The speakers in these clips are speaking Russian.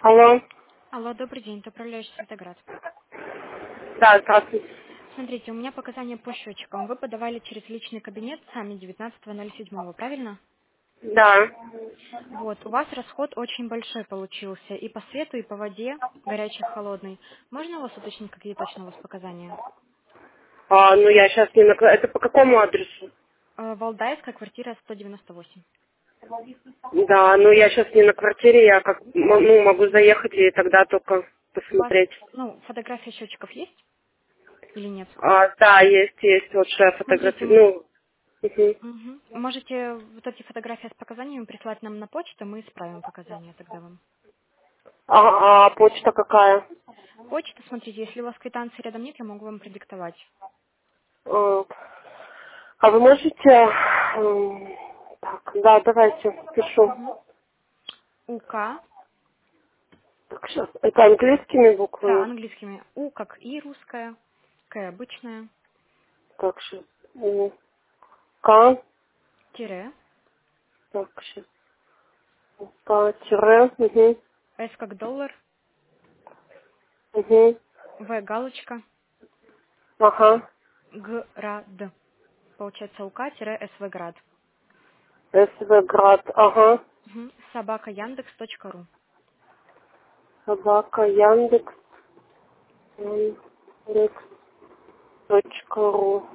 Алло. Алло, добрый день, это управляющий Светоград. Да, здравствуйте. Смотрите, у меня показания по счетчикам. Вы подавали через личный кабинет сами 19.07, правильно? Да. Вот, у вас расход очень большой получился и по свету, и по воде, горячий, холодный. Можно у вас уточнить, какие точно у вас показания? Ну я сейчас не на... Это по какому адресу? Валдайская, квартира 198. Да, ну я сейчас не на квартире, я как могу заехать и тогда только У вас, посмотреть. фотография счетчиков есть или нет? Да, есть, вот что я Смотрите, фотографирую. Ну, мгм. можете вот эти фотографии с показаниями прислать нам на почту, мы исправим показания тогда вам. А почта какая? Почта, смотрите, если у вас квитанции рядом нет, я могу вам продиктовать. А а вы можете... Так, да, давайте, пишу. Мгм. УК, Так, сейчас. Это английскими да, буквами? английскими. У как И русская, К обычная, Так, сейчас. К. тире, Так, сейчас. К, тире. Угу. С как доллар, Угу. В галочка, Ага. Град. Получается УК-СВ град. СВ-град. Ага. Собака Яндекс.ру. Собака Яндекс. Яндекс.ру.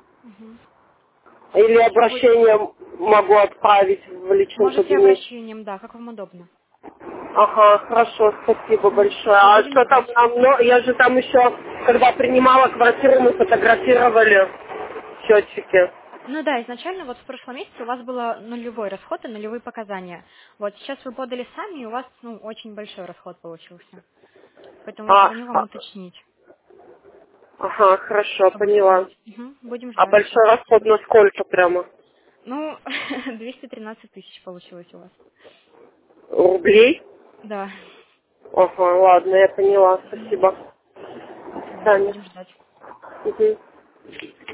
Или обращение могу отправить в личном Можете кабинете. обращением, да, как вам удобно. Ага, хорошо, спасибо большое. Все, А будем что там ждать. я же там еще, когда принимала квартиру, мы фотографировали счетчики. Ну да, изначально вот в прошлом месяце у вас было нулевой расход и нулевые показания. Вот сейчас вы подали сами, и у вас очень большой расход получился. Поэтому я А, звоню вам а, уточнить, ага, хорошо, чтобы поняла. исправить. Будем А ждать. большой расход на сколько прямо? 213 тысяч получилось у вас. Рублей? Да. Ага, ладно, я поняла, спасибо. До Все, свидания. будем ждать. Мгм.